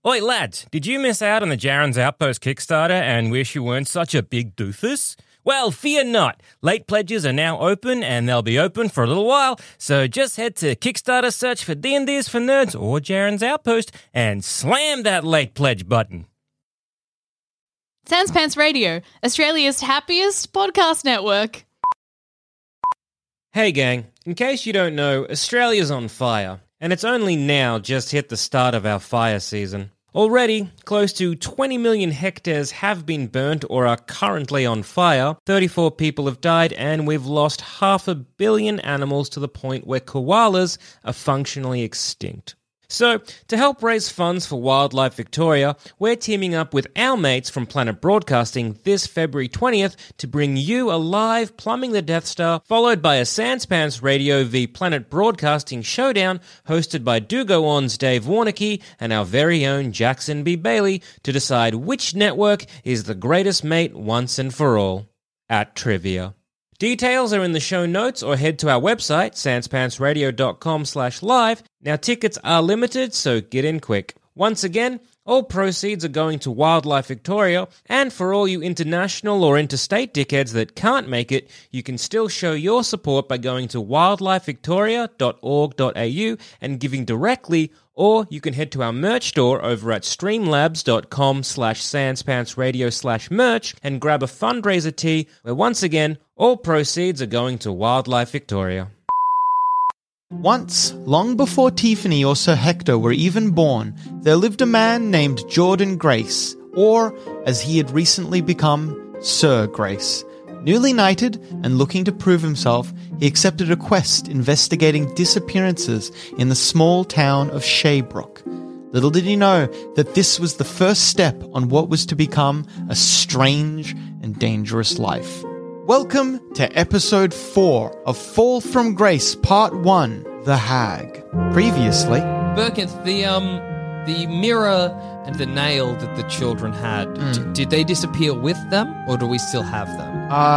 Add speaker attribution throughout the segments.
Speaker 1: Oi lads, did you miss out on the Jaren's Outpost Kickstarter and wish you weren't such a big doofus? Well, fear not. Late pledges are now open and they'll be open for a little while, so just head to Kickstarter, search for D&D's for Nerds or Jaren's Outpost and slam that late pledge button.
Speaker 2: Sans Pants Radio, Australia's happiest podcast network.
Speaker 1: Hey gang, in case you don't know, Australia's on fire, and it's only now just hit the start of our fire season. Already, close to 20 million hectares have been burnt or are currently on fire, 34 people have died, and we've lost 500 million animals to the point where koalas are functionally extinct. So, to help raise funds for Wildlife Victoria, we're teaming up with our mates from Planet Broadcasting this February 20th to bring you a live Plumbing the Death Star, followed by a Sans Pants Radio v Planet Broadcasting showdown hosted by Do Go On's Dave Warnicky and our very own Jackson B. Bailey to decide which network is the greatest mate once and for all at Trivia. Details are in the show notes or head to our website, sanspantsradio.com/live. Now, tickets are limited, so get in quick. Once again, all proceeds are going to Wildlife Victoria, and for all you international or interstate dickheads that can't make it, you can still show your support by going to wildlifevictoria.org.au and giving directly, or you can head to our merch store over at streamlabs.com/sanspantsradio/merch and grab a fundraiser tee where once again, all proceeds are going to Wildlife Victoria.
Speaker 3: Once, long before Tiffany or Sir Hector were even born, there lived a man named Jordan Grace, or, as he had recently become, Sir Grace. Newly knighted and looking to prove himself, he accepted a quest investigating disappearances in the small town of Shaybrook. Little did he know that this was the first step on what was to become a strange and dangerous life. Welcome to episode 4 of Fall from Grace Part 1, The Hag. Previously...
Speaker 4: Birkith, the mirror and the nail that the children had, did they disappear with them, or do we still have them?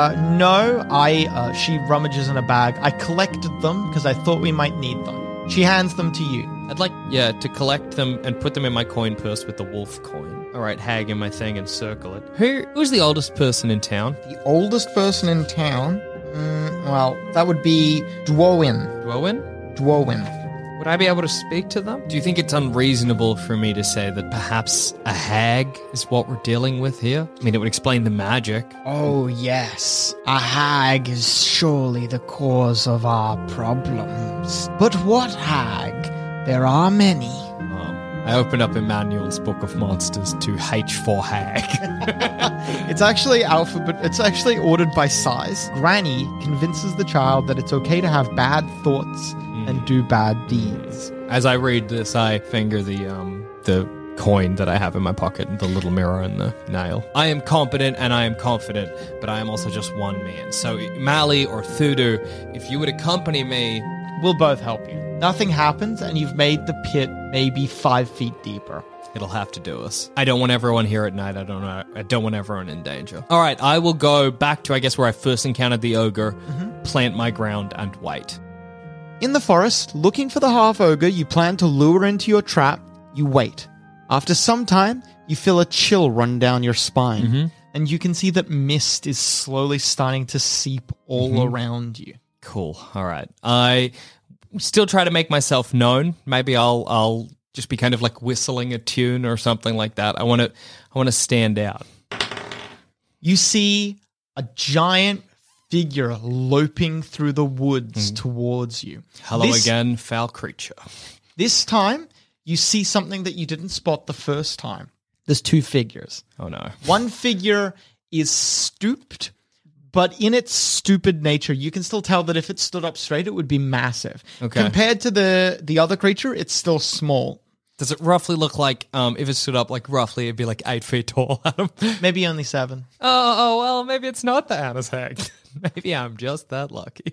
Speaker 3: No, she rummages in a bag. I collected them because I thought we might need them. She hands them to you.
Speaker 4: I'd like, to collect them and put them in my coin purse with the wolf coin. All right, hag in my thing and circle it. Who's the oldest person in town?
Speaker 5: The oldest person in town? Well, that would be Dwowin.
Speaker 4: Dwowin?
Speaker 5: Dwowin.
Speaker 4: Would I be able to speak to them? Do you think it's unreasonable for me to say that perhaps a hag is what we're dealing with here? I mean, it would explain the magic.
Speaker 5: Oh, yes. A hag is surely the cause of our problems. But what hag? There are many.
Speaker 4: I opened up Emmanuel's Book of Monsters to H for hag.
Speaker 3: It's actually it's actually ordered by size. Granny convinces the child that it's okay to have bad thoughts and do bad deeds.
Speaker 4: As I read this, I finger the coin that I have in my pocket, and the little mirror and the nail. I am competent and I am confident, but I am also just one man. So Mali or Thudu, if you would accompany me...
Speaker 3: We'll both help you. Nothing happens, and you've made the pit maybe 5 feet deeper.
Speaker 4: It'll have to do us. I don't want everyone here at night. I don't want everyone in danger. All right, I will go back to, I guess, where I first encountered the ogre, plant my ground, and wait.
Speaker 3: In the forest, looking for the half-ogre you plan to lure into your trap, you wait. After some time, you feel a chill run down your spine, and you can see that mist is slowly starting to seep all around you.
Speaker 4: Cool. All right. I still try to make myself known. Maybe I'll just be kind of like whistling a tune or something like that. I want to stand out.
Speaker 3: You see a giant figure loping through the woods towards you.
Speaker 4: Hello again, foul creature.
Speaker 3: This time, you see something that you didn't spot the first time. There's 2 figures.
Speaker 4: Oh no.
Speaker 3: One figure is stooped, but in its stupid nature, you can still tell that if it stood up straight, it would be massive. Okay. Compared to the other creature, it's still small.
Speaker 4: Does it roughly look like, if it stood up, like roughly, it'd be like 8 feet tall, Adam?
Speaker 3: Maybe only 7.
Speaker 4: Oh, well, maybe it's not the Anna's hag. Maybe I'm just that lucky.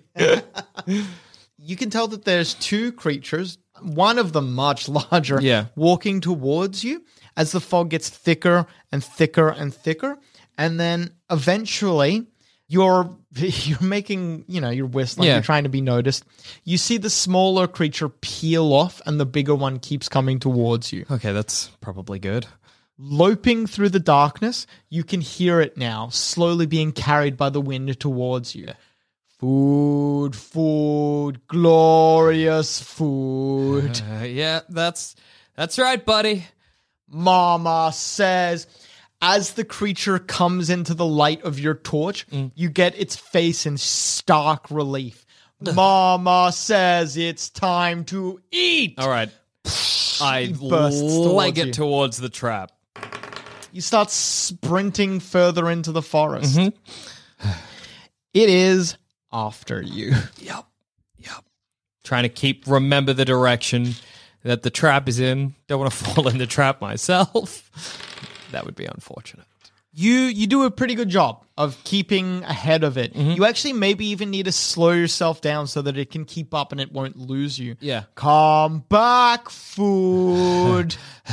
Speaker 3: You can tell that there's 2 creatures, one of them much larger, walking towards you as the fog gets thicker and thicker and thicker. And then eventually You're making, you're whistling,
Speaker 4: Yeah.
Speaker 3: you're trying to be noticed. You see the smaller creature peel off and the bigger one keeps coming towards you.
Speaker 4: Okay, that's probably good.
Speaker 3: Loping through the darkness, you can hear it now, slowly being carried by the wind towards you. Food, food, glorious food.
Speaker 4: Yeah, that's right, buddy.
Speaker 3: Mama says. As the creature comes into the light of your torch, you get its face in stark relief. Mama says it's time to eat.
Speaker 4: All right. I
Speaker 3: bursts
Speaker 4: leg
Speaker 3: towards
Speaker 4: it
Speaker 3: you.
Speaker 4: towards the trap.
Speaker 3: You start sprinting further into the forest. It is after you.
Speaker 4: Yep. Trying to remember the direction that the trap is in. Don't want to fall in the trap myself. That would be unfortunate.
Speaker 3: You do a pretty good job of keeping ahead of it. You actually maybe even need to slow yourself down so that it can keep up and it won't lose you.
Speaker 4: Yeah.
Speaker 3: Come back, food.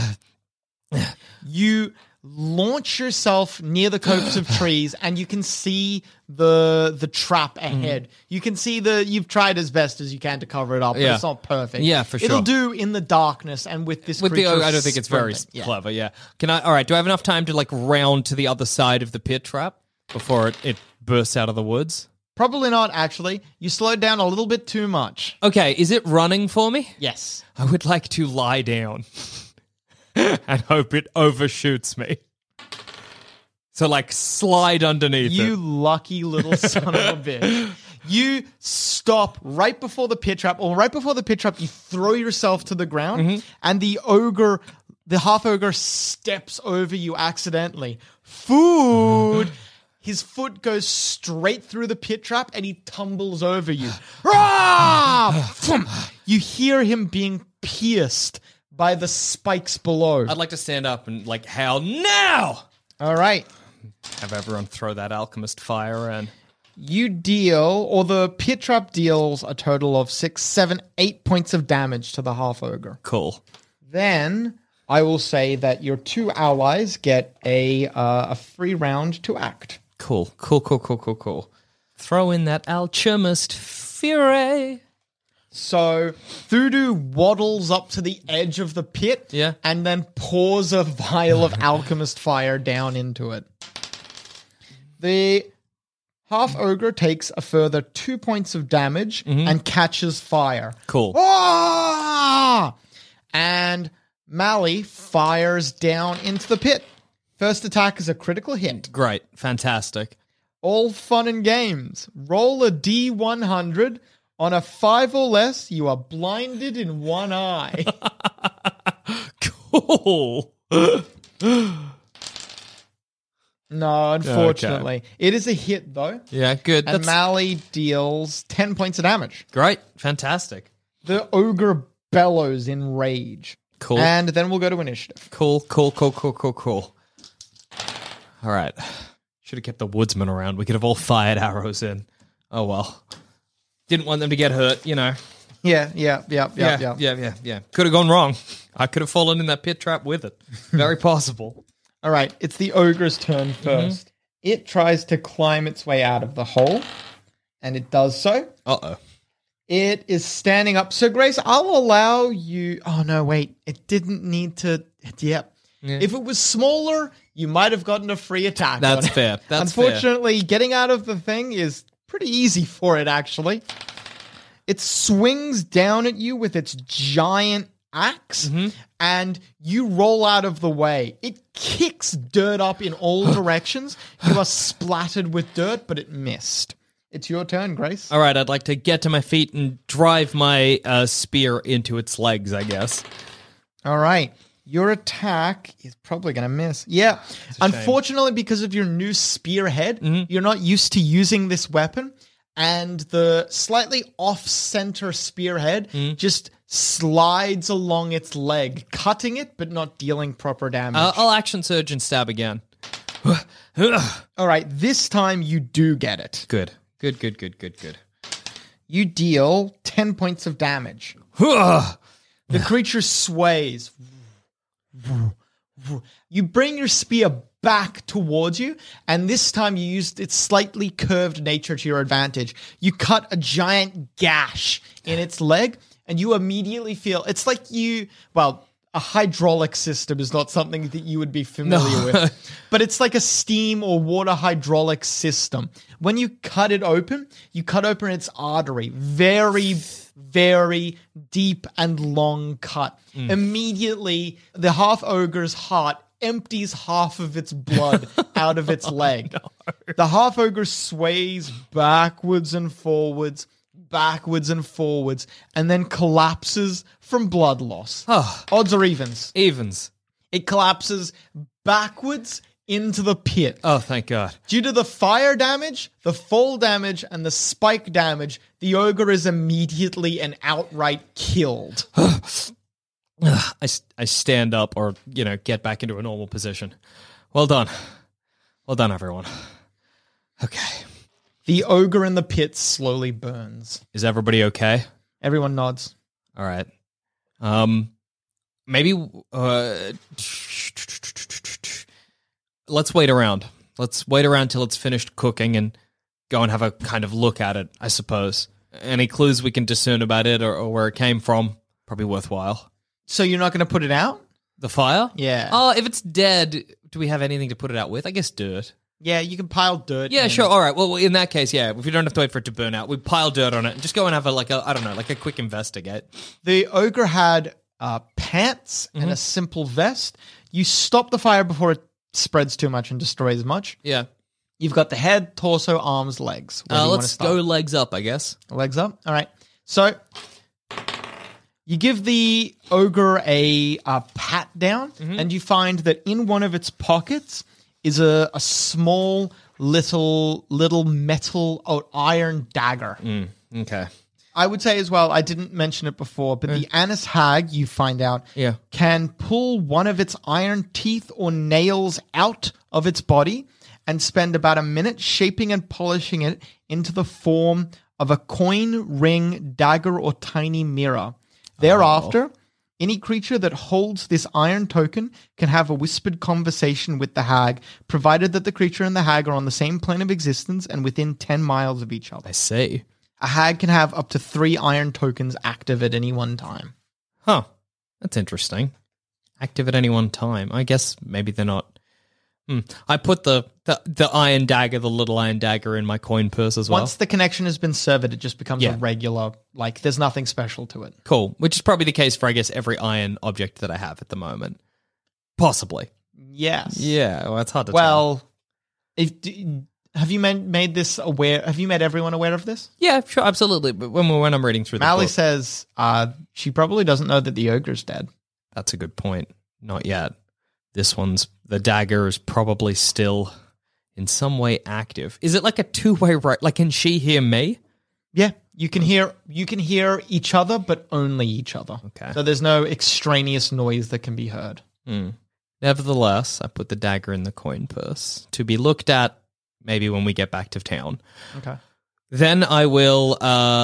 Speaker 3: You launch yourself near the copse of trees and you can see the trap ahead. You can see you've tried as best as you can to cover it up, but
Speaker 4: Yeah.
Speaker 3: it's not perfect.
Speaker 4: Yeah, for sure.
Speaker 3: It'll do in the darkness and with this
Speaker 4: With the
Speaker 3: creature
Speaker 4: I don't think it's very
Speaker 3: sprinting. Yeah.
Speaker 4: clever, yeah. All right, do I have enough time to round to the other side of the pit trap before it bursts out of the woods?
Speaker 3: Probably not, actually. You slowed down a little bit too much.
Speaker 4: Okay, is it running for me?
Speaker 3: Yes.
Speaker 4: I would like to lie down and hope it overshoots me. So, slide underneath
Speaker 3: You
Speaker 4: it.
Speaker 3: lucky little son of a bitch. You stop right before the pit trap, or right before the pit trap, you throw yourself to the ground, and the half ogre steps over you accidentally. Food! His foot goes straight through the pit trap, and he tumbles over you. Rah! You hear him being pierced by the spikes below.
Speaker 4: I'd like to stand up and, howl, now!
Speaker 3: All right.
Speaker 4: Have everyone throw that alchemist fire and...
Speaker 3: You deal, or the pit trap deals a total of 6, 7, 8 points of damage to the half ogre.
Speaker 4: Cool.
Speaker 3: Then I will say that your two allies get a free round to act.
Speaker 4: Cool. Throw in that alchemist fury.
Speaker 3: So Thudu waddles up to the edge of the pit
Speaker 4: Yeah.
Speaker 3: and then pours a vial of alchemist fire down into it. The half ogre takes a further 2 points of damage and catches fire.
Speaker 4: Cool.
Speaker 3: Ah! And Mally fires down into the pit. First attack is a critical hit.
Speaker 4: Great. Fantastic.
Speaker 3: All fun and games. Roll a D100. On a 5 or less, you are blinded in one eye.
Speaker 4: Cool.
Speaker 3: No, unfortunately. It is a hit, though.
Speaker 4: Yeah, good.
Speaker 3: And
Speaker 4: That's
Speaker 3: Mally deals 10 points of damage.
Speaker 4: great. Fantastic.
Speaker 3: The ogre bellows in rage.
Speaker 4: Cool.
Speaker 3: And then we'll go to initiative.
Speaker 4: Cool. All right. Should have kept the woodsman around. We could have all fired arrows in. Oh, well. Didn't want them to get hurt, you know.
Speaker 3: Yeah.
Speaker 4: Could have gone wrong. I could have fallen in that pit trap with it. Very possible.
Speaker 3: All right, it's the ogre's turn first. It tries to climb its way out of the hole, and it does so.
Speaker 4: Uh-oh.
Speaker 3: It is standing up. So, Grace, I'll allow you... Oh, no, wait. It didn't need to... Yep.
Speaker 4: Yeah.
Speaker 3: If it was smaller, you might have gotten a free attack.
Speaker 4: That's
Speaker 3: on it.
Speaker 4: fair. That's fair.
Speaker 3: Unfortunately, getting out of the thing is pretty easy for it, actually. It swings down at you with its giant axe, and you roll out of the way. It kicks dirt up in all directions. You are splattered with dirt, but it missed. It's your turn, Grace.
Speaker 4: All right, I'd like to get to my feet and drive my spear into its legs, I guess.
Speaker 3: All right. Your attack is probably going to miss. Yeah. Unfortunately, because of your new spearhead, you're not used to using this weapon, and the slightly off-center spearhead just slides along its leg, cutting it, but not dealing proper damage.
Speaker 4: I'll action surge and stab again.
Speaker 3: All right. This time, you do get it.
Speaker 4: Good.
Speaker 3: You deal 10 points of damage. The creature sways. You bring your spear back towards you, and this time you used its slightly curved nature to your advantage. You cut a giant gash in its leg, and you immediately feel it's like a hydraulic system is not something that you would be familiar with, but it's like a steam or water hydraulic system. When you cut it open, you cut open its artery. Very, very deep and long cut. Immediately, the half ogre's heart empties half of its blood out of its leg. No. The half ogre sways backwards and forwards, and then collapses from blood loss. Odds or evens?
Speaker 4: Evens.
Speaker 3: It collapses backwards into the pit.
Speaker 4: Oh, thank God.
Speaker 3: Due to the fire damage, the fall damage, and the spike damage, the ogre is immediately and outright killed.
Speaker 4: I stand up or, get back into a normal position. Well done. Well done, everyone. Okay.
Speaker 3: The ogre in the pit slowly burns.
Speaker 4: Is everybody okay?
Speaker 3: Everyone nods.
Speaker 4: All right. Maybe let's wait around. Let's wait around till it's finished cooking and go and have a kind of look at it, I suppose. Any clues we can discern about it or where it came from, probably worthwhile.
Speaker 3: So you're not going to put it out?
Speaker 4: The fire?
Speaker 3: Yeah.
Speaker 4: Oh, if it's dead, do we have anything to put it out with? I guess dirt.
Speaker 3: Yeah, you can pile dirt.
Speaker 4: Yeah, sure. All right. Well, in that case, yeah, if you don't have to wait for it to burn out, we pile dirt on it and just go and have a quick investigate.
Speaker 3: The ogre had pants and a simple vest. You stop the fire before it spreads too much and destroys much.
Speaker 4: Yeah.
Speaker 3: You've got the head, torso, arms, legs. Where do you wanna
Speaker 4: Let's
Speaker 3: start?
Speaker 4: go legs up, I guess.
Speaker 3: Legs up. All right. So you give the ogre a pat down, and you find that in one of its pockets is a small little metal or iron dagger.
Speaker 4: Okay.
Speaker 3: I would say as well, I didn't mention it before, but the Anis hag, you find out, can pull one of its iron teeth or nails out of its body and spend about a minute shaping and polishing it into the form of a coin, ring, dagger, or tiny mirror. Thereafter, any creature that holds this iron token can have a whispered conversation with the hag, provided that the creature and the hag are on the same plane of existence and within 10 miles of each other.
Speaker 4: I see.
Speaker 3: A hag can have up to 3 iron tokens active at any one time.
Speaker 4: Huh. That's interesting. Active at any one time. I guess maybe they're not... I put the iron dagger, the little iron dagger, in my coin purse as well.
Speaker 3: Once the connection has been severed, it just becomes a regular, there's nothing special to it.
Speaker 4: Cool. Which is probably the case for, I guess, every iron object that I have at the moment. Possibly.
Speaker 3: Yes.
Speaker 4: Yeah, well, it's hard to tell.
Speaker 3: Well, have you made this aware? Have you made everyone aware of this?
Speaker 4: Yeah, sure, absolutely. But when I'm reading through the
Speaker 3: Mally
Speaker 4: book,
Speaker 3: says she probably doesn't know that the ogre's dead.
Speaker 4: That's a good point. Not yet. The dagger is probably still in some way active. Is it like a two-way right? Like, can she hear me?
Speaker 3: Yeah, you can hear each other, but only each other.
Speaker 4: Okay.
Speaker 3: So there's no extraneous noise that can be heard.
Speaker 4: Nevertheless, I put the dagger in the coin purse to be looked at maybe when we get back to town.
Speaker 3: Okay.
Speaker 4: Then I will,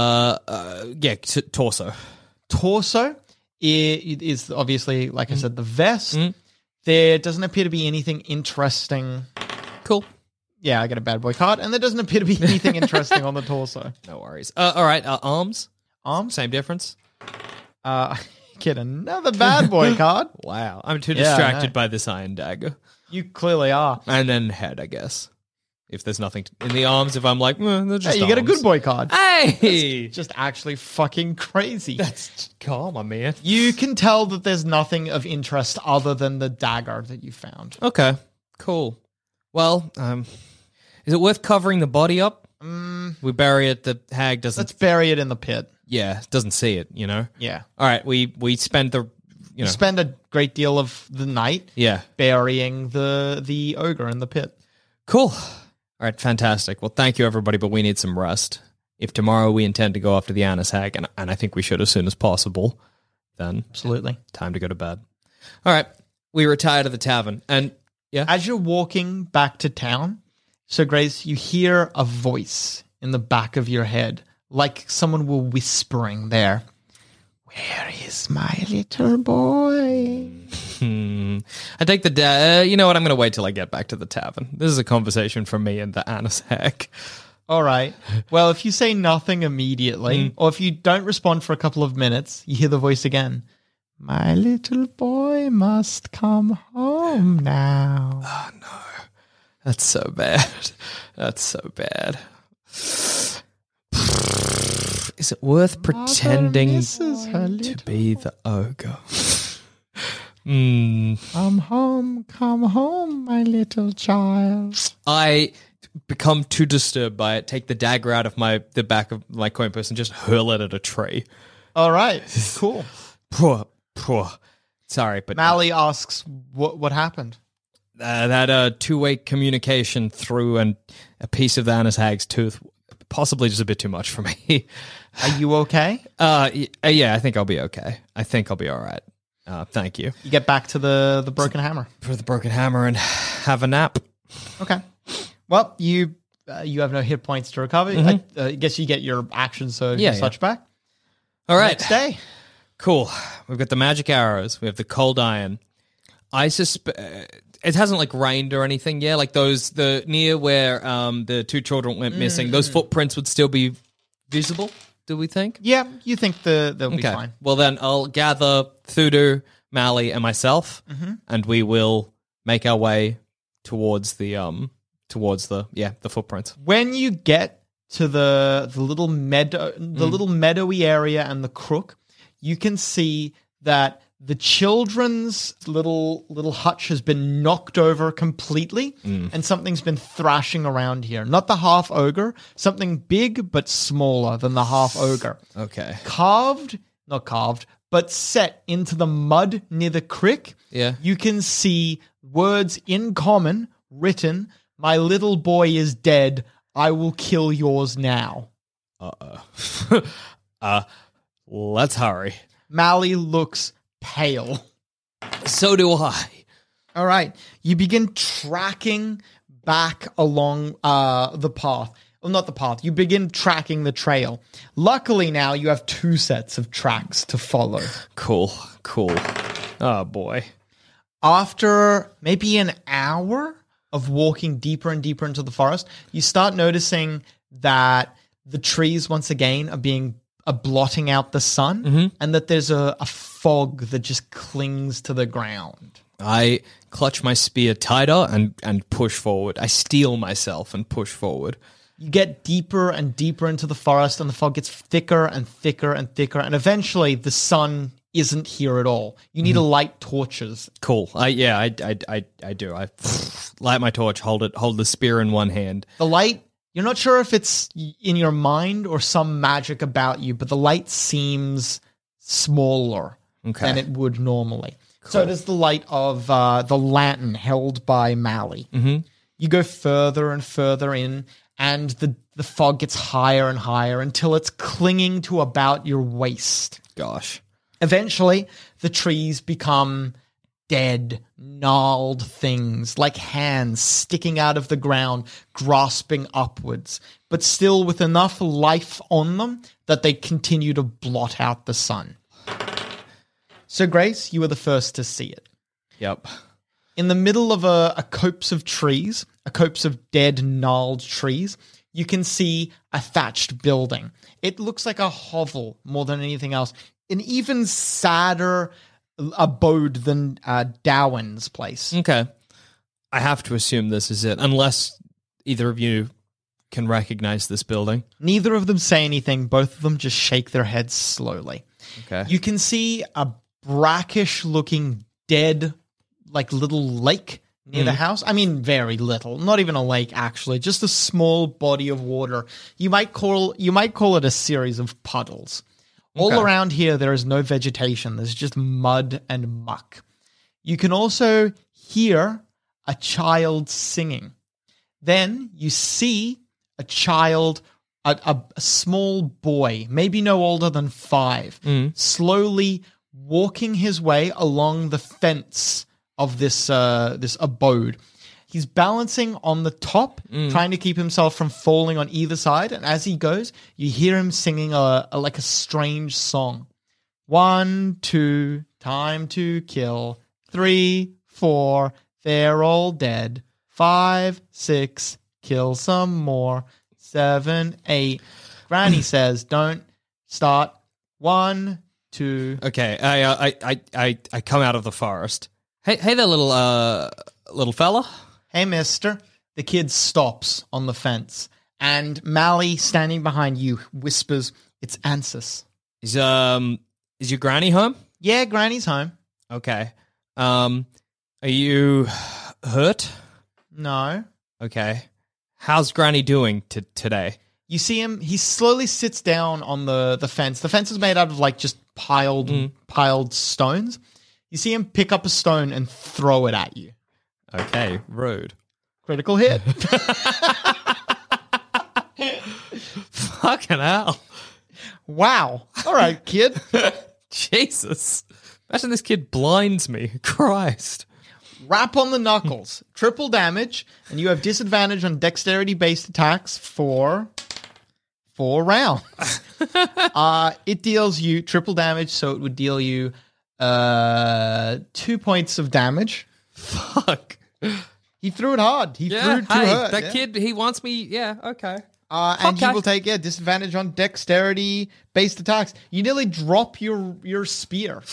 Speaker 4: torso.
Speaker 3: Torso is obviously, like I said, the vest. There doesn't appear to be anything interesting.
Speaker 4: Cool.
Speaker 3: Yeah, I get a bad boy card, and there doesn't appear to be anything interesting on the torso.
Speaker 4: No worries. All right, arms?
Speaker 3: Arms?
Speaker 4: Same difference?
Speaker 3: Get another bad boy card.
Speaker 4: Wow. I'm too distracted by this iron dagger.
Speaker 3: You clearly are.
Speaker 4: And then head, I guess. If there's nothing in the arms, if I'm like, they're just
Speaker 3: you get a good boy card.
Speaker 4: Hey!
Speaker 3: That's just actually fucking crazy.
Speaker 4: That's calm, my man.
Speaker 3: You can tell that there's nothing of interest other than the dagger that you found.
Speaker 4: Okay, cool. Well, is it worth covering the body up? We bury it, the hag doesn't...
Speaker 3: Let's bury it in the pit.
Speaker 4: Yeah, doesn't see it,
Speaker 3: Yeah.
Speaker 4: All right, we spend the...
Speaker 3: You spend a great deal of the night burying the ogre in the pit.
Speaker 4: Cool. All right, fantastic. Well, thank you, everybody, but we need some rest. If tomorrow we intend to go after the Anis hag, and I think we should as soon as possible, then...
Speaker 3: Absolutely.
Speaker 4: Time to go to bed. All right, we retire to the tavern, and... Yeah.
Speaker 3: As you're walking back to town, Sir Grace, you hear a voice in the back of your head, like someone were whispering there.
Speaker 5: Where is my little boy?
Speaker 4: I take the you know what? I'm going to wait till I get back to the tavern. This is a conversation for me and the Anus Hag.
Speaker 3: All right. Well, if you say nothing immediately, or if you don't respond for a couple of minutes, you hear the voice again. My little boy must come home now.
Speaker 4: Oh, no. That's so bad. That's so bad. Is it worth pretending
Speaker 3: misses her
Speaker 4: to
Speaker 3: little
Speaker 4: be the ogre?
Speaker 3: Come home, my little child.
Speaker 4: I become too disturbed by it, take the dagger out of the back of my coin purse and just hurl it at a tree.
Speaker 3: All right. Cool.
Speaker 4: Poor. Sorry, but
Speaker 3: Mally asks what happened.
Speaker 4: that two-way communication through a piece of the Anus Hag's tooth, possibly just a bit too much for me.
Speaker 3: Are you okay?
Speaker 4: Yeah, I think I'll be okay. I think I'll be all right. Thank you.
Speaker 3: You get back to the broken hammer.
Speaker 4: For the broken hammer and have a nap.
Speaker 3: Okay. Well, you have no hit points to recover. I guess you get your action surge and such back.
Speaker 4: All right.
Speaker 3: Next day.
Speaker 4: Cool. We've got the magic arrows. We have the cold iron. I suspect it hasn't like rained or anything. Yeah, like the near where the two children went missing. Those footprints would still be visible. Do we think?
Speaker 3: Yeah, you think they'll be fine.
Speaker 4: Well, then I'll gather Thudu, Mally, and myself, and we will make our way towards the footprints.
Speaker 3: When you get to the little meadow, the little meadowy area and the crook, you can see that the children's little hutch has been knocked over completely, and something's been thrashing around here. Not the half ogre, something big but smaller than the half ogre.
Speaker 4: Okay.
Speaker 3: Not carved, but set into the mud near the creek.
Speaker 4: Yeah.
Speaker 3: You can see words in common written, "My little boy is dead. I will kill yours now."
Speaker 4: Let's hurry.
Speaker 3: Mally looks pale.
Speaker 4: So do I.
Speaker 3: All right. You begin tracking back along the path. Well, not the path. You begin tracking the trail. Luckily now you have two sets of tracks to follow.
Speaker 4: Cool. Oh, boy.
Speaker 3: After maybe an hour of walking deeper and deeper into the forest, you start noticing that the trees once again are blotting out the sun, and that there's a fog that just clings to the ground.
Speaker 4: I clutch my spear tighter and push forward. I steel myself and push forward.
Speaker 3: You get deeper and deeper into the forest, and the fog gets thicker and thicker and thicker, and eventually the sun isn't here at all. You need to light torches.
Speaker 4: Cool. I do. I light my torch, hold the spear in one hand.
Speaker 3: The light, you're not sure if it's in your mind or some magic about you, but the light seems smaller than it would normally. Cool. So does the light of the lantern held by Mally. You go further and further in, and the fog gets higher and higher until it's clinging to about your waist.
Speaker 4: Gosh.
Speaker 3: Eventually, the trees become dead, gnarled things, like hands sticking out of the ground, grasping upwards, but still with enough life on them that they continue to blot out the sun. So, Grace, you were the first to see it.
Speaker 4: Yep.
Speaker 3: In the middle of a copse of trees, a copse of dead, gnarled trees, you can see a thatched building. It looks like a hovel more than anything else. An even sadder abode than Dowan's place.
Speaker 4: Okay. I have to assume this is it, unless either of you can recognize this building.
Speaker 3: Neither of them say anything. Both of them just shake their heads slowly.
Speaker 4: Okay.
Speaker 3: You can see a brackish-looking dead, like, little lake near the house. I mean, very little. Not even a lake, actually. Just a small body of water. You might call it a series of puddles. All around here, there is no vegetation. There's just mud and muck. You can also hear a child singing. Then you see a child, a small boy, maybe no older than 5, slowly walking his way along the fence of this abode. He's balancing on the top, trying to keep himself from falling on either side. And as he goes, you hear him singing like a strange song. 1, 2, time to kill. 3, 4, they're all dead. 5, 6, kill some more. 7, 8. Granny says, don't start. 1, 2.
Speaker 4: Okay, I come out of the forest. Hey there, little fella.
Speaker 3: Hey, mister. The kid stops on the fence, and Mally, standing behind you, whispers, it's Ansys.
Speaker 4: Is your granny home?
Speaker 3: Yeah, Granny's home.
Speaker 4: Okay. Are you hurt?
Speaker 3: No.
Speaker 4: Okay. How's Granny doing today?
Speaker 3: You see him, he slowly sits down on the fence. The fence is made out of like just piled stones. You see him pick up a stone and throw it at you.
Speaker 4: Okay, rude.
Speaker 3: Critical hit.
Speaker 4: Fucking hell.
Speaker 3: Wow. All right, kid.
Speaker 4: Jesus. Imagine this kid blinds me. Christ.
Speaker 3: Rap on the knuckles. Triple damage, and you have disadvantage on dexterity-based attacks for 4 rounds. It deals you triple damage, so it would deal you 2 points of damage.
Speaker 4: Fuck.
Speaker 3: He threw it hard. He threw it too hard.
Speaker 4: That kid, he wants me. Yeah, okay.
Speaker 3: And he will take disadvantage on dexterity-based attacks. You nearly drop your spear.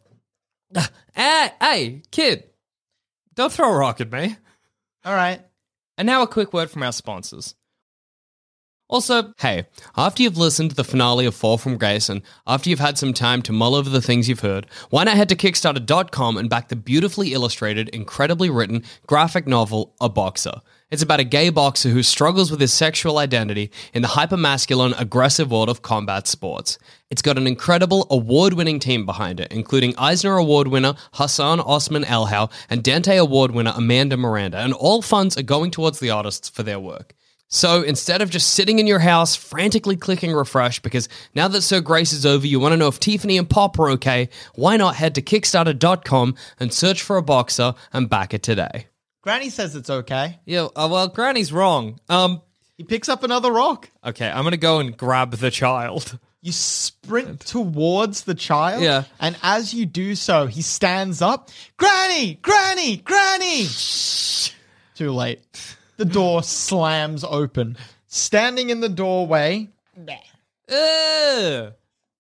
Speaker 4: Hey, kid. Don't throw a rock at me.
Speaker 3: All right.
Speaker 4: And now a quick word from our sponsors. Also, hey, after you've listened to the finale of Fall from Grace and after you've had some time to mull over the things you've heard, why not head to Kickstarter.com and back the beautifully illustrated, incredibly written graphic novel, A Boxer. It's about a gay boxer who struggles with his sexual identity in the hypermasculine, aggressive world of combat sports. It's got an incredible, award-winning team behind it, including Eisner Award winner Hassan Osman Elhau and Dante Award winner Amanda Miranda, and all funds are going towards the artists for their work. So instead of just sitting in your house frantically clicking refresh because now that Sir Grace is over you want to know if Tiffany and Pop are okay, why not head to Kickstarter.com and search for A Boxer and back it today.
Speaker 3: Granny says it's okay.
Speaker 4: Yeah, well, Granny's wrong.
Speaker 3: He picks up another rock.
Speaker 4: Okay, I'm going to go and grab the child.
Speaker 3: You sprint towards the child.
Speaker 4: Yeah.
Speaker 3: And as you do so, he stands up. Granny! Granny! Granny! Too late. The door slams open. Standing in the doorway.
Speaker 4: Let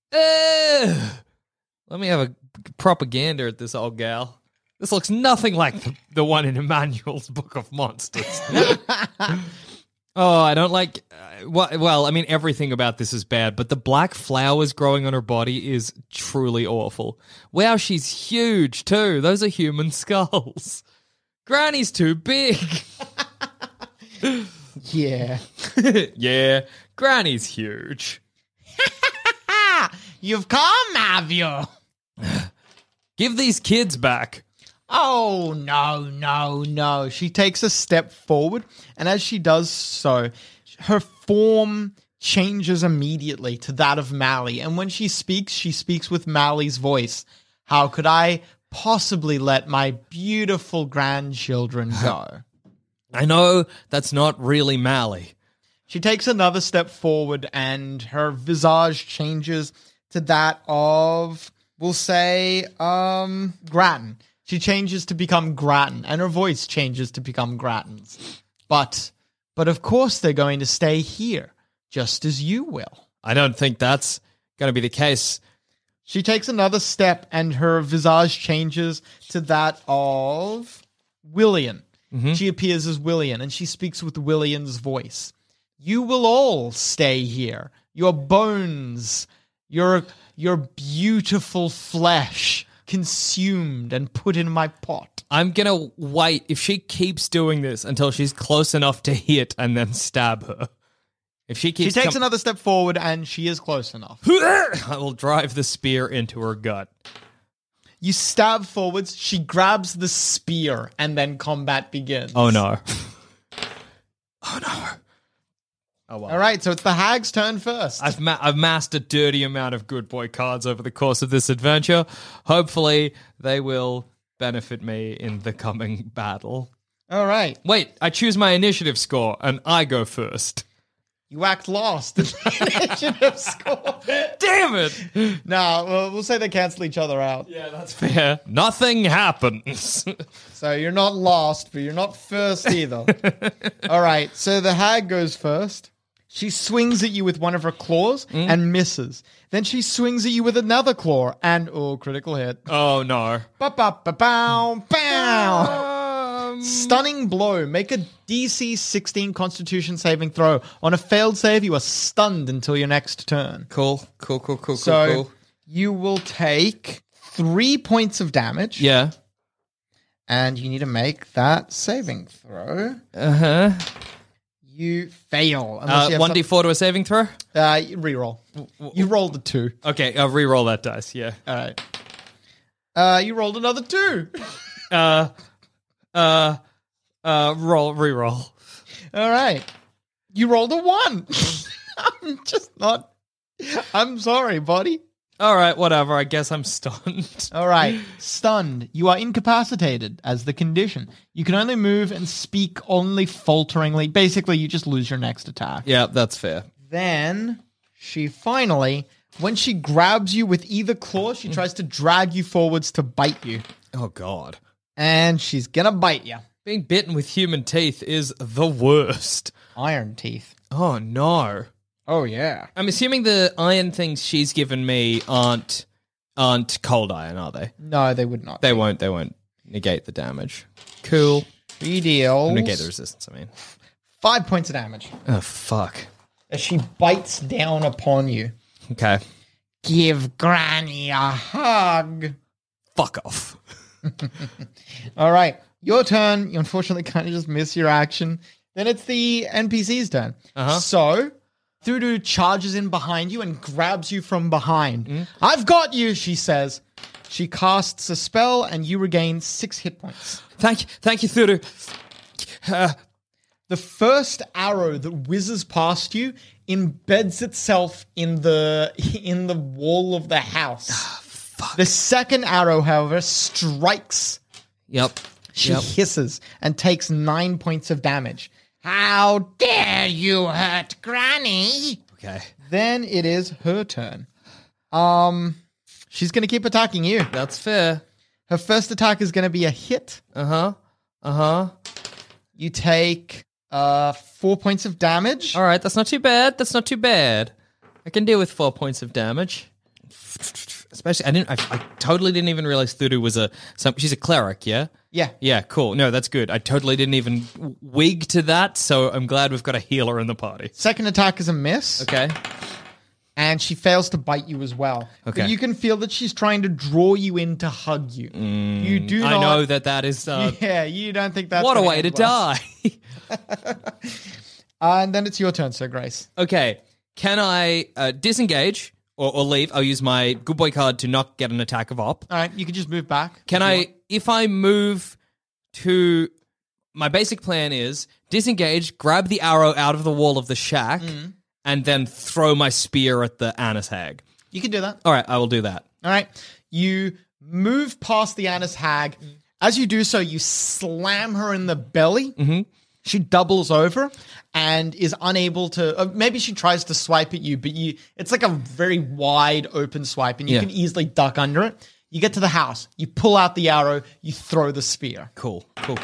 Speaker 4: me have a propaganda at this old gal. This looks nothing like the one in Emmanuel's Book of Monsters. Oh, I don't like... well, I mean, everything about this is bad, but the black flowers growing on her body is truly awful. Wow, she's huge, too. Those are human skulls. Granny's too big.
Speaker 3: Yeah.
Speaker 4: Yeah, Granny's huge.
Speaker 3: You've come, have you?
Speaker 4: Give these kids back.
Speaker 3: Oh, no. She takes a step forward, and as she does so, her form changes immediately to that of Mally. And when she speaks with Mally's voice. How could I possibly let my beautiful grandchildren go?
Speaker 4: I know that's not really Mally.
Speaker 3: She takes another step forward, and her visage changes to that of, we'll say, Grattan. She changes to become Grattan, and her voice changes to become Grattan's. But of course they're going to stay here, just as you will.
Speaker 4: I don't think that's going to be the case.
Speaker 3: She takes another step, and her visage changes to that of Willian. Mm-hmm. She appears as Willian, and she speaks with Willian's voice. You will all stay here. Your bones, your beautiful flesh, consumed and put in my pot.
Speaker 4: I'm going to wait if she keeps doing this until she's close enough to hit and then stab her. If she keeps
Speaker 3: She takes another step forward, and she is close enough.
Speaker 4: I will drive the spear into her gut.
Speaker 3: You stab forwards, she grabs the spear, and then combat begins.
Speaker 4: Oh, no. Oh, no. Oh, well.
Speaker 3: All right, so it's the hag's turn first.
Speaker 4: I've massed a dirty amount of good boy cards over the course of this adventure. Hopefully, they will benefit me in the coming battle.
Speaker 3: All right.
Speaker 4: Wait, I choose my initiative score, and I go first.
Speaker 3: You act lost in the initiative score.
Speaker 4: Damn it!
Speaker 3: No, we'll say they cancel each other out.
Speaker 4: Yeah, that's fair. Nothing happens.
Speaker 3: So you're not lost, but you're not first either. All right, so the hag goes first. She swings at you with one of her claws and misses. Then she swings at you with another claw and, critical hit.
Speaker 4: Oh, no.
Speaker 3: Ba-ba-ba-bow, bow. Stunning blow. Make a DC 16 Constitution saving throw. On a failed save, you are stunned until your next turn.
Speaker 4: Cool.
Speaker 3: So you will take 3 points of damage.
Speaker 4: Yeah.
Speaker 3: And you need to make that saving throw.
Speaker 4: Uh-huh.
Speaker 3: You fail. Unless you have
Speaker 4: 1d4 to a saving throw?
Speaker 3: Reroll. You rolled a 2.
Speaker 4: Okay, I'll re-roll that dice, yeah.
Speaker 3: All right. You rolled another 2.
Speaker 4: Re-roll.
Speaker 3: All right. You rolled a 1. I'm sorry, buddy.
Speaker 4: All right, whatever. I guess I'm stunned.
Speaker 3: All right. Stunned. You are incapacitated as the condition. You can only move and speak only falteringly. Basically, you just lose your next attack.
Speaker 4: Yeah, that's fair.
Speaker 3: Then she finally, when she grabs you with either claw, she tries to drag you forwards to bite you.
Speaker 4: Oh, God.
Speaker 3: And she's gonna bite you.
Speaker 4: Being bitten with human teeth is the worst.
Speaker 3: Iron teeth.
Speaker 4: Oh, no.
Speaker 3: Oh, yeah.
Speaker 4: I'm assuming the iron things she's given me aren't cold iron, are they?
Speaker 3: No, they would not.
Speaker 4: They won't negate the damage. Cool.
Speaker 3: 3 deals.
Speaker 4: Negate the resistance, I mean.
Speaker 3: 5 points of damage.
Speaker 4: Oh, fuck.
Speaker 3: As she bites down upon you.
Speaker 4: Okay.
Speaker 3: Give Granny a hug.
Speaker 4: Fuck off.
Speaker 3: All right. Your turn. You unfortunately kind of just miss your action. Then it's the NPC's turn.
Speaker 4: Uh-huh.
Speaker 3: So, Thudu charges in behind you and grabs you from behind. I've got you, she says. She casts a spell and you regain 6 hit points.
Speaker 4: Thank you, Thudu.
Speaker 3: The first arrow that whizzes past you embeds itself in the wall of the house.
Speaker 4: Fuck.
Speaker 3: The second arrow, however, strikes.
Speaker 4: Yep.
Speaker 3: She hisses and takes 9 points of damage. How dare you hurt Granny?
Speaker 4: Okay.
Speaker 3: Then it is her turn. She's going to keep attacking you.
Speaker 4: That's fair.
Speaker 3: Her first attack is going to be a hit.
Speaker 4: Uh-huh.
Speaker 3: You take 4 points of damage.
Speaker 4: All right, that's not too bad. I can deal with 4 points of damage. Especially, I totally didn't even realize Thudu was she's a cleric, yeah?
Speaker 3: Yeah.
Speaker 4: Yeah, cool. No, that's good. I totally didn't even wig to that, so I'm glad we've got a healer in the party.
Speaker 3: Second attack is a miss.
Speaker 4: Okay.
Speaker 3: And she fails to bite you as well.
Speaker 4: Okay.
Speaker 3: But you can feel that she's trying to draw you in to hug you. You do not...
Speaker 4: I know that is...
Speaker 3: yeah, you don't think that's...
Speaker 4: what a
Speaker 3: gonna
Speaker 4: way to
Speaker 3: end well.
Speaker 4: die.
Speaker 3: And then it's your turn, Sir Grace.
Speaker 4: Okay. Can I disengage or leave? I'll use my good boy card to not get an attack of op.
Speaker 3: All right, you can just move back.
Speaker 4: If I move to... My basic plan is disengage, grab the arrow out of the wall of the shack, and then throw my spear at the Annis hag.
Speaker 3: You can do that.
Speaker 4: All right, I will do that.
Speaker 3: All right. You move past the Annis hag. As you do so, you slam her in the belly. Mm-hmm. She doubles over and is unable to... maybe she tries to swipe at you, but it's like a very wide open swipe, and you can easily duck under it. You get to the house. You pull out the arrow. You throw the spear.
Speaker 4: Cool.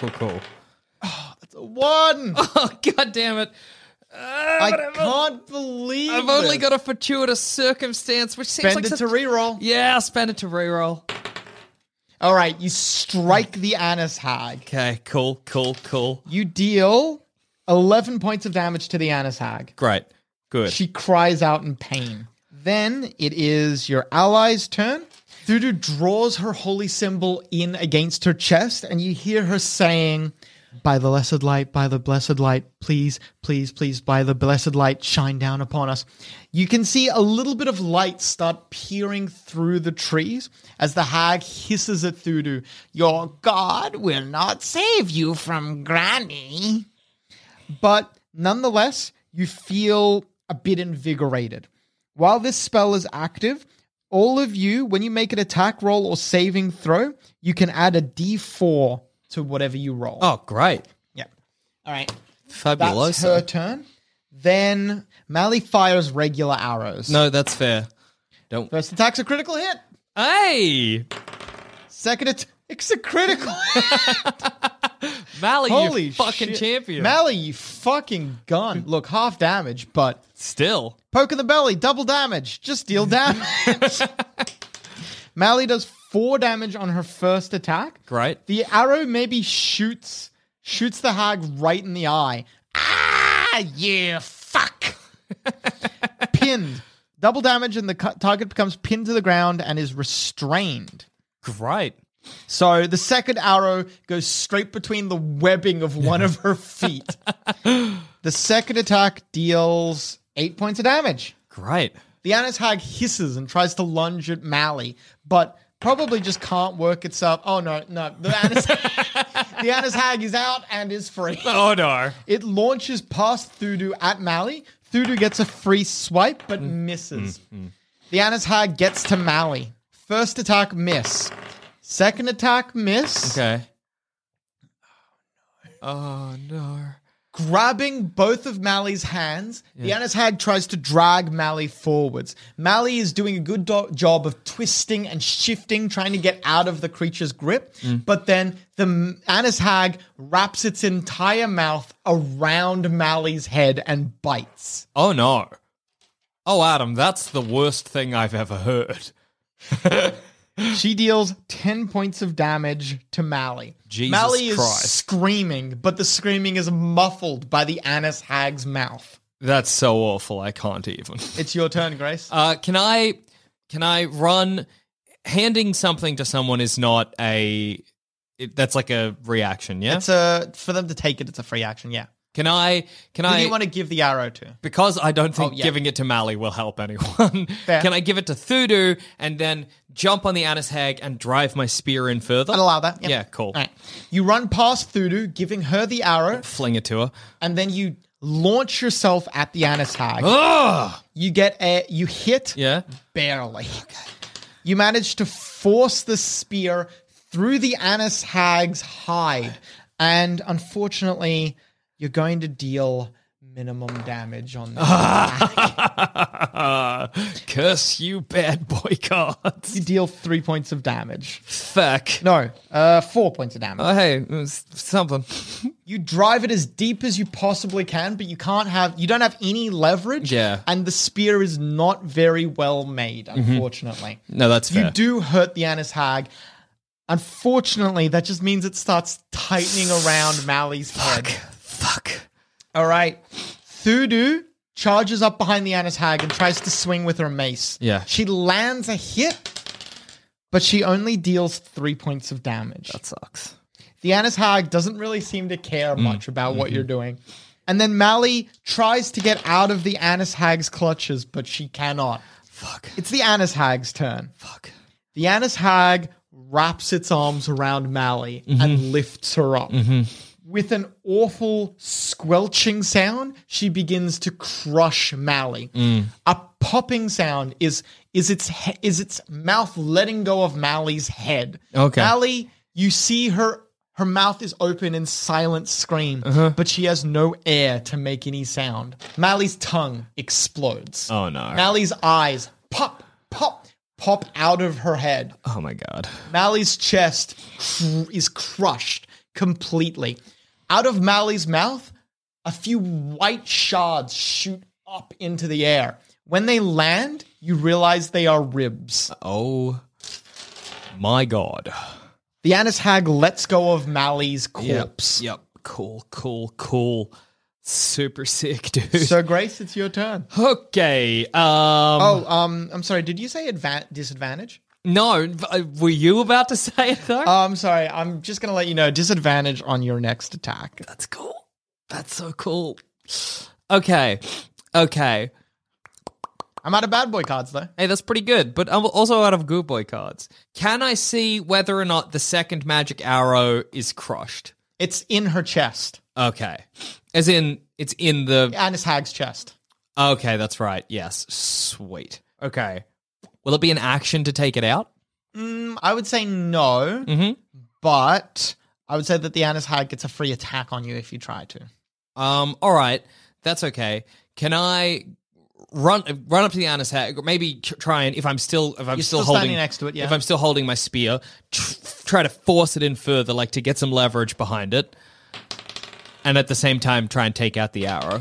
Speaker 3: Oh, that's a 1.
Speaker 4: Oh, God damn it.
Speaker 3: I can't believe
Speaker 4: I've only got a fortuitous circumstance, which seems
Speaker 3: Spend
Speaker 4: like
Speaker 3: it to reroll.
Speaker 4: Yeah, I'll spend it to reroll.
Speaker 3: All right, you strike the Annis hag.
Speaker 4: Okay, cool.
Speaker 3: You deal 11 points of damage to the Annis hag.
Speaker 4: Great. Good.
Speaker 3: She cries out in pain. Then it is your ally's turn. Thudu draws her holy symbol in against her chest, and you hear her saying, by the blessed light, please, by the blessed light, shine down upon us. You can see a little bit of light start peering through the trees as the hag hisses at Thudu. Your God will not save you from Granny. But nonetheless, you feel a bit invigorated. While this spell is active, all of you, when you make an attack roll or saving throw, you can add a d4 to whatever you roll.
Speaker 4: Oh, great.
Speaker 3: Yeah. All right.
Speaker 4: Fabulous.
Speaker 3: That's her turn. Then Mally fires regular arrows.
Speaker 4: No, that's fair. Don't.
Speaker 3: First attack's a critical hit.
Speaker 4: Hey!
Speaker 3: Second attack's a critical hit.
Speaker 4: Mally,
Speaker 3: Holy
Speaker 4: you fucking
Speaker 3: shit.
Speaker 4: champion.
Speaker 3: Mally, you fucking gun. Look, half damage, but
Speaker 4: Still.
Speaker 3: poke in the belly, double damage. Just deal damage. Mally does 4 damage on her first attack.
Speaker 4: Great.
Speaker 3: The arrow maybe shoots the hag right in the eye. Ah, you fuck. Pinned. Double damage and the target becomes pinned to the ground and is restrained.
Speaker 4: Great.
Speaker 3: So the second arrow goes straight between the webbing of one of her feet. The second attack deals 8 points of damage.
Speaker 4: Great.
Speaker 3: The Anis Hag hisses and tries to lunge at Mally, but probably just can't work itself. Oh, no. The Anis Hag is out and is free.
Speaker 4: Oh, no.
Speaker 3: It launches past Thudu at Mally. Thudu gets a free swipe, but misses. The Anis Hag gets to Mally. First attack, miss. Second attack, miss.
Speaker 4: Okay. Oh, no.
Speaker 3: Grabbing both of Mally's hands, the Anis Hag tries to drag Mally forwards. Mally is doing a good job of twisting and shifting, trying to get out of the creature's grip. But then the Anis Hag wraps its entire mouth around Mally's head and bites.
Speaker 4: Oh, no. Oh, Adam, that's the worst thing I've ever heard.
Speaker 3: She deals 10 points of damage to Mally.
Speaker 4: Jesus
Speaker 3: Mally is
Speaker 4: Christ.
Speaker 3: screaming, but the screaming is muffled by the Anis Hag's mouth.
Speaker 4: That's so awful. I can't even.
Speaker 3: It's your turn, Grace.
Speaker 4: Can I run? Handing something to someone is not that's like a reaction, yeah?
Speaker 3: It's for them to take it, it's a free action, yeah.
Speaker 4: Can I
Speaker 3: Who do you want to give the arrow to?
Speaker 4: because I don't think
Speaker 3: Oh, yeah.
Speaker 4: giving it to Mally will help anyone.
Speaker 3: Fair.
Speaker 4: Can I give it to Thudu and then jump on the Anis Hag and drive my spear in further?
Speaker 3: I'd allow that. Yep.
Speaker 4: Yeah, cool.
Speaker 3: All right. You run past Thudu, giving her the arrow,
Speaker 4: Fling it to her.
Speaker 3: and then you launch yourself at the Anis Hag.
Speaker 4: Ugh!
Speaker 3: You hit
Speaker 4: Yeah.
Speaker 3: barely. You manage to force the spear through the Anis Hag's hide, and unfortunately, you're going to deal minimum damage on that.
Speaker 4: Curse you, bad boy cards.
Speaker 3: You deal 3 points of damage.
Speaker 4: Fuck.
Speaker 3: No, 4 points of damage.
Speaker 4: Oh, hey, it was something.
Speaker 3: You drive it as deep as you possibly can, but you don't have any leverage.
Speaker 4: Yeah.
Speaker 3: And the spear is not very well made, unfortunately.
Speaker 4: No, that's fair.
Speaker 3: You do hurt the Anis Hag. Unfortunately, that just means it starts tightening around Mally's head.
Speaker 4: Fuck.
Speaker 3: All right. Thudu charges up behind the Anis Hag and tries to swing with her mace.
Speaker 4: Yeah.
Speaker 3: She lands a hit, but she only deals 3 points of damage.
Speaker 4: That sucks.
Speaker 3: The Anis Hag doesn't really seem to care much about what you're doing. And then Mally tries to get out of the Anis Hag's clutches, but she cannot.
Speaker 4: Fuck.
Speaker 3: It's the Anis Hag's turn.
Speaker 4: Fuck.
Speaker 3: The Anis Hag wraps its arms around Mally and lifts her up. With an awful squelching sound, she begins to crush Mally. A popping sound is its mouth letting go of Mally's head.
Speaker 4: Okay.
Speaker 3: Mally, you see her mouth is open in silent scream, but she has no air to make any sound. Mally's tongue explodes.
Speaker 4: Oh, no.
Speaker 3: Mally's eyes pop out of her head.
Speaker 4: Oh, my God.
Speaker 3: Mally's chest is crushed completely. Out of Mally's mouth, a few white shards shoot up into the air. When they land, you realize they are ribs.
Speaker 4: Oh, my God.
Speaker 3: The Anis Hag lets go of Mally's corpse.
Speaker 4: Yep. Cool. Super sick, dude.
Speaker 3: So, Grace, it's your turn.
Speaker 4: Okay.
Speaker 3: I'm sorry. Did you say disadvantage?
Speaker 4: No, were you about to say it, though?
Speaker 3: I'm sorry. I'm just going to let you know disadvantage on your next attack.
Speaker 4: That's cool. That's so cool. Okay. Okay.
Speaker 3: I'm out of bad boy cards, though.
Speaker 4: Hey, that's pretty good, but I'm also out of good boy cards. Can I see whether or not the second magic arrow is crushed?
Speaker 3: It's in her chest.
Speaker 4: Okay. As in, it's in the...
Speaker 3: Anis Hag's chest.
Speaker 4: Okay, that's right. Yes. Sweet. Okay. Will it be an action to take it out?
Speaker 3: I would say no, but I would say that the Anis Hag gets a free attack on you if you try to.
Speaker 4: All right. That's okay. can I run up to the Annis hag, or maybe try and if I'm still
Speaker 3: still
Speaker 4: holding
Speaker 3: standing next to it, yeah.
Speaker 4: if I'm still holding my spear, try to force it in further, like to get some leverage behind it, and at the same time try and take out the arrow.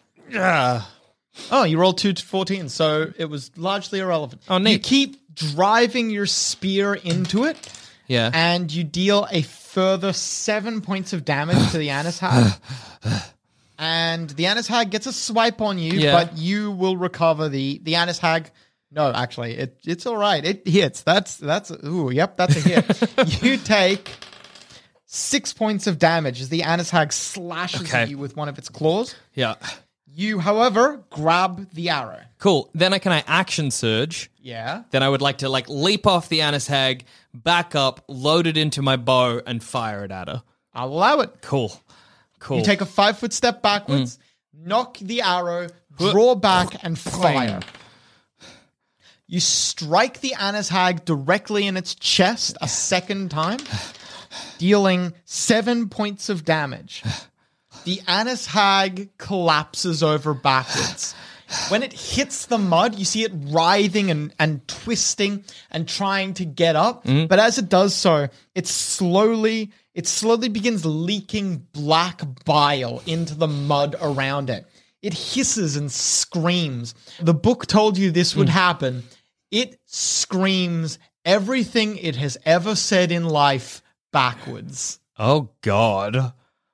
Speaker 3: Oh, you rolled 2 to 14, so it was largely irrelevant.
Speaker 4: Oh, neat.
Speaker 3: You keep driving your spear into it,
Speaker 4: Yeah.
Speaker 3: and you deal a further 7 points of damage to the Annis hag. And the Annis hag gets a swipe on you,
Speaker 4: Yeah.
Speaker 3: but you will recover the Annis hag. No, actually, it's all right. It hits. That's a hit. You take 6 points of damage as the Annis hag slashes at you with one of its claws.
Speaker 4: Yeah.
Speaker 3: You, however, grab the arrow.
Speaker 4: Cool. Then can I action surge?
Speaker 3: Yeah.
Speaker 4: Then I would like to leap off the Annis hag, back up, load it into my bow, and fire it at her.
Speaker 3: I'll allow it.
Speaker 4: Cool.
Speaker 3: You take a 5-foot step backwards, knock the arrow, draw back, and fire. You strike the Annis hag directly in its chest a second time, dealing 7 points of damage. The Annis hag collapses over backwards. When it hits the mud, you see it writhing and twisting and trying to get up. But as it does so, it slowly begins leaking black bile into the mud around it. It hisses and screams. The book told you this would happen. It screams everything it has ever said in life backwards.
Speaker 4: Oh, God.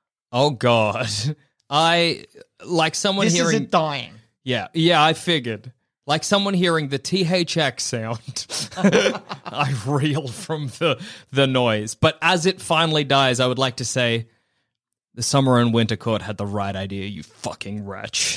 Speaker 4: I, like someone
Speaker 3: This
Speaker 4: hearing...
Speaker 3: is it dying.
Speaker 4: Yeah, I figured. Like someone hearing the THX sound. I reel from the noise. But as it finally dies, I would like to say, the Summer and Winter Court had the right idea, you fucking wretch.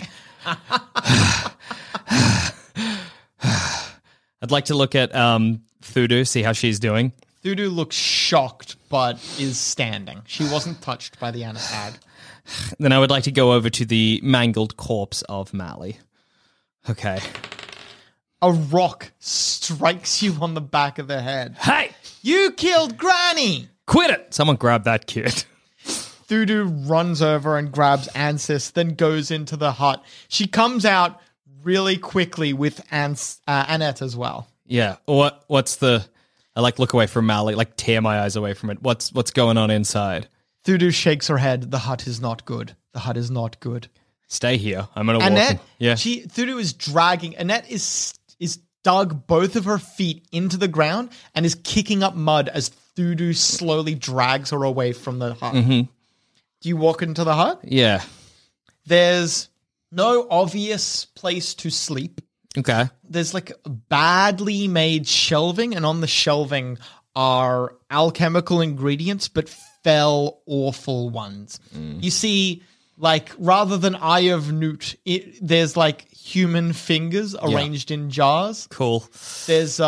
Speaker 4: I'd like to look at Thudu, see how she's doing.
Speaker 3: Thudu looks shocked, but is standing. She wasn't touched by the Annis hag.
Speaker 4: Then I would like to go over to the mangled corpse of Mally. Okay.
Speaker 3: A rock strikes you on the back of the head.
Speaker 4: Hey!
Speaker 3: You killed Granny!
Speaker 4: Quit it! Someone grab that kid.
Speaker 3: Thudu runs over and grabs Ansis, then goes into the hut. She comes out really quickly with Annette as well.
Speaker 4: Yeah. What's the... I look away from Mally, tear my eyes away from it. What's going on inside?
Speaker 3: Thudu shakes her head. The hut is not good. The hut is not good.
Speaker 4: Stay here. I'm gonna walk.
Speaker 3: Annette,
Speaker 4: Yeah.
Speaker 3: Thudu is dragging. Annette is dug both of her feet into the ground and is kicking up mud as Thudu slowly drags her away from the hut.
Speaker 4: Mm-hmm.
Speaker 3: Do you walk into the hut?
Speaker 4: Yeah.
Speaker 3: There's no obvious place to sleep.
Speaker 4: Okay.
Speaker 3: There's badly made shelving, and on the shelving are alchemical ingredients, but fell awful ones. You see, rather than Eye of Newt, there's human fingers arranged in jars.
Speaker 4: Cool.
Speaker 3: There's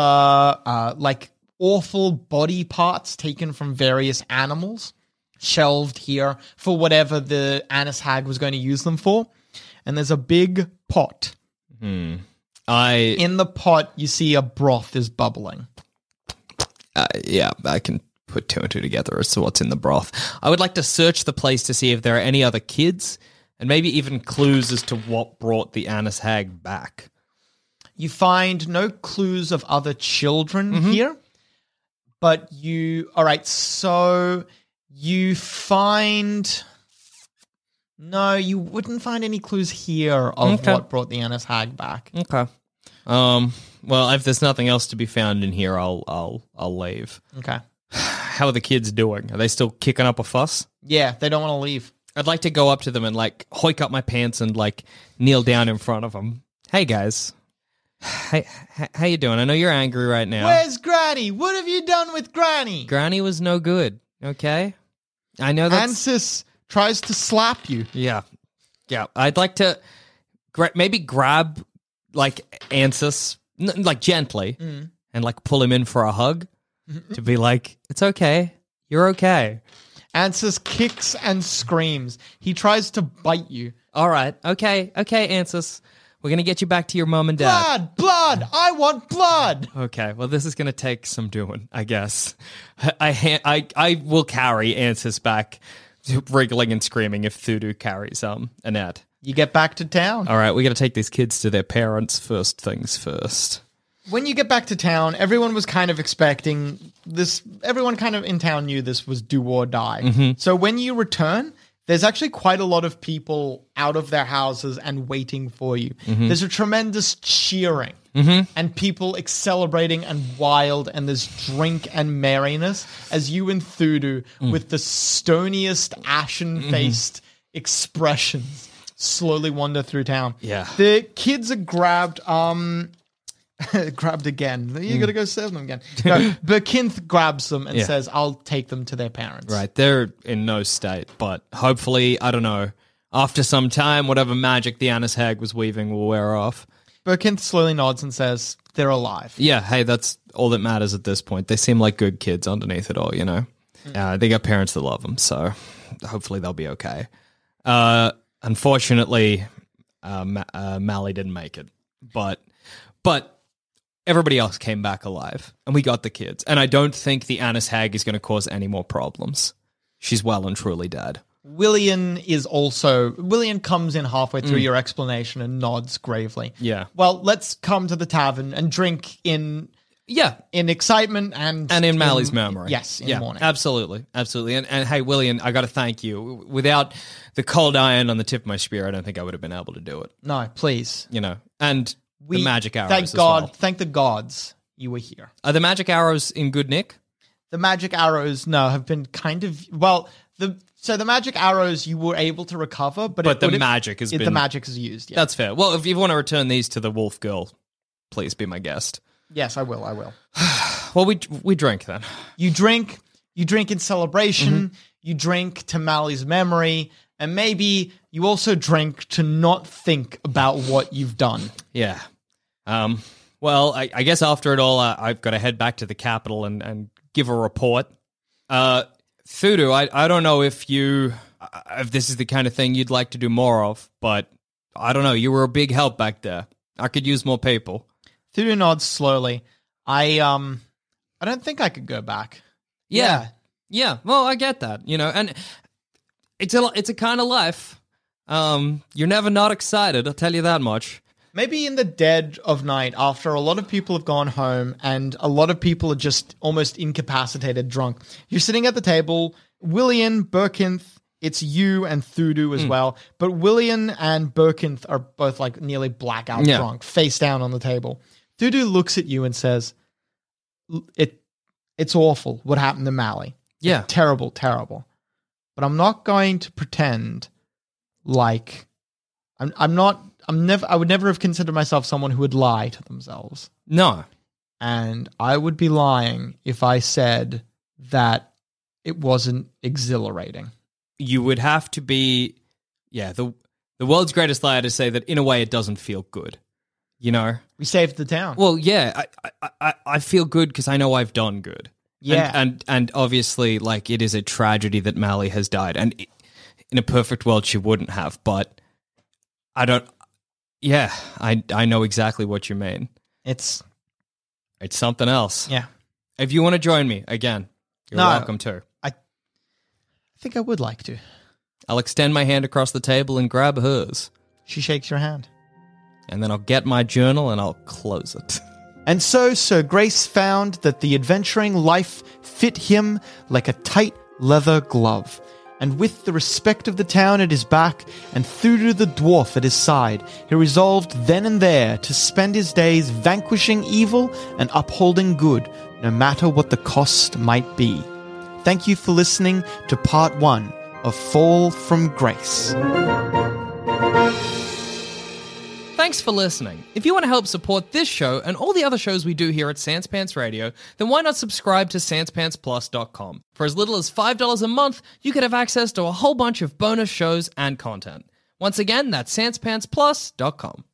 Speaker 3: awful body parts taken from various animals shelved here for whatever the Annis hag was going to use them for. And there's a big pot. In the pot, you see a broth is bubbling.
Speaker 4: Yeah, I can put two and two together as to what's in the broth. I would like to search the place to see if there are any other kids and maybe even clues as to what brought the Annis hag back.
Speaker 3: You find no clues of other children here, but all right, so you find... No, you wouldn't find any clues here of what brought the Annis hag back.
Speaker 4: Okay. Well, if there's nothing else to be found in here, I'll leave.
Speaker 3: Okay.
Speaker 4: How are the kids doing? Are they still kicking up a fuss?
Speaker 3: Yeah, they don't want to leave.
Speaker 4: I'd like to go up to them and hoik up my pants and kneel down in front of them. Hey guys. Hey, how you doing? I know you're angry right now.
Speaker 3: Where's Granny? What have you done with Granny?
Speaker 4: Granny was no good. Okay. I know that's...
Speaker 3: Ansis tries to slap you.
Speaker 4: Yeah. I'd like to maybe grab Ansis gently and pull him in for a hug to be it's okay. You're okay.
Speaker 3: Ansis kicks and screams. He tries to bite you.
Speaker 4: All right. Okay, Ansis. We're going to get you back to your mom and dad.
Speaker 3: Blood! I want blood!
Speaker 4: Okay, well, this is going to take some doing, I guess. I will carry Ansis back, wriggling and screaming if Thudu carries Annette.
Speaker 3: You get back to town.
Speaker 4: All right, we got to take these kids to their parents first things first.
Speaker 3: When you get back to town, everyone was kind of expecting this. Everyone kind of in town knew this was do or die. So when you return, there's actually quite a lot of people out of their houses and waiting for you. There's a tremendous cheering and people celebrating and wild, and there's drink and merriness as you and Thudu, with the stoniest, ashen-faced expressions, slowly wander through town.
Speaker 4: Yeah.
Speaker 3: The kids are grabbed again. You gotta go serve them again. No, Berkinth grabs them and says, I'll take them to their parents.
Speaker 4: Right, they're in no state, but hopefully, I don't know, after some time, whatever magic the Annis Hag was weaving will wear off.
Speaker 3: Berkinth slowly nods and says, they're alive.
Speaker 4: Yeah, hey, that's all that matters at this point. They seem like good kids underneath it all, you know? They got parents that love them, so hopefully they'll be okay. Unfortunately, Mally didn't make it, but everybody else came back alive, and we got the kids. And I don't think the Annis Hag is going to cause any more problems. She's well and truly dead.
Speaker 3: William comes in halfway through your explanation and nods gravely.
Speaker 4: Yeah.
Speaker 3: Well, let's come to the tavern and drink in excitement and
Speaker 4: in Mally's memory.
Speaker 3: Yes, in the morning.
Speaker 4: Absolutely. And hey, William, I got to thank you. Without the cold iron on the tip of my spear, I don't think I would have been able to do it.
Speaker 3: No, please.
Speaker 4: You know, and the magic arrows
Speaker 3: Thank
Speaker 4: as
Speaker 3: God,
Speaker 4: well.
Speaker 3: thank the gods you were here.
Speaker 4: Are the magic arrows in good nick?
Speaker 3: The magic arrows, have been kind of, the magic arrows you were able to recover, but
Speaker 4: the magic has been...
Speaker 3: The magic is used, yeah.
Speaker 4: That's fair. Well, if you want to return these to the wolf girl, please be my guest.
Speaker 3: Yes, I will.
Speaker 4: Well, we drink then.
Speaker 3: You drink in celebration, you drink to Mally's memory, and maybe you also drink to not think about what you've done.
Speaker 4: Yeah. Well, I guess after it all, I've got to head back to the capital and give a report. Thudu, I don't know if this is the kind of thing you'd like to do more of, but I don't know. You were a big help back there. I could use more people.
Speaker 3: Thudu nods slowly. I don't think I could go back.
Speaker 4: Yeah. Well, I get that, and it's a kind of life. You're never not excited, I'll tell you that much.
Speaker 3: Maybe in the dead of night, after a lot of people have gone home and a lot of people are just almost incapacitated, drunk. You're sitting at the table, William, Berkinth, it's you and Thudu as well. But William and Berkinth are both like nearly blackout drunk, face down on the table. Thudu looks at you and says, it's awful what happened to Mally.
Speaker 4: Yeah.
Speaker 3: It's terrible, terrible. But I'm not going to pretend like I would never have considered myself someone who would lie to themselves.
Speaker 4: No.
Speaker 3: And I would be lying if I said that it wasn't exhilarating.
Speaker 4: You would have to be, the world's greatest liar to say that in a way it doesn't feel good,
Speaker 3: We saved the town.
Speaker 4: Well, yeah, I feel good because I know I've done good.
Speaker 3: Yeah.
Speaker 4: And obviously, like, it is a tragedy that Mally has died. And in a perfect world, she wouldn't have, but I don't... Yeah, I know exactly what you mean.
Speaker 3: It's
Speaker 4: something else.
Speaker 3: Yeah.
Speaker 4: If you want to join me, again, you're welcome to.
Speaker 3: I think I would like to.
Speaker 4: I'll extend my hand across the table and grab hers.
Speaker 3: She shakes your hand.
Speaker 4: And then I'll get my journal and I'll close it.
Speaker 3: And so Sir Grace found that the adventuring life fit him like a tight leather glove. And with the respect of the town at his back and Thudu the dwarf at his side, he resolved then and there to spend his days vanquishing evil and upholding good, no matter what the cost might be. Thank you for listening to part 1 of Fall from Grace.
Speaker 4: Thanks for listening. If you want to help support this show and all the other shows we do here at Sans Pants Radio, then why not subscribe to SansPantsPlus.com? For as little as $5 a month, you could have access to a whole bunch of bonus shows and content. Once again, that's SansPantsPlus.com.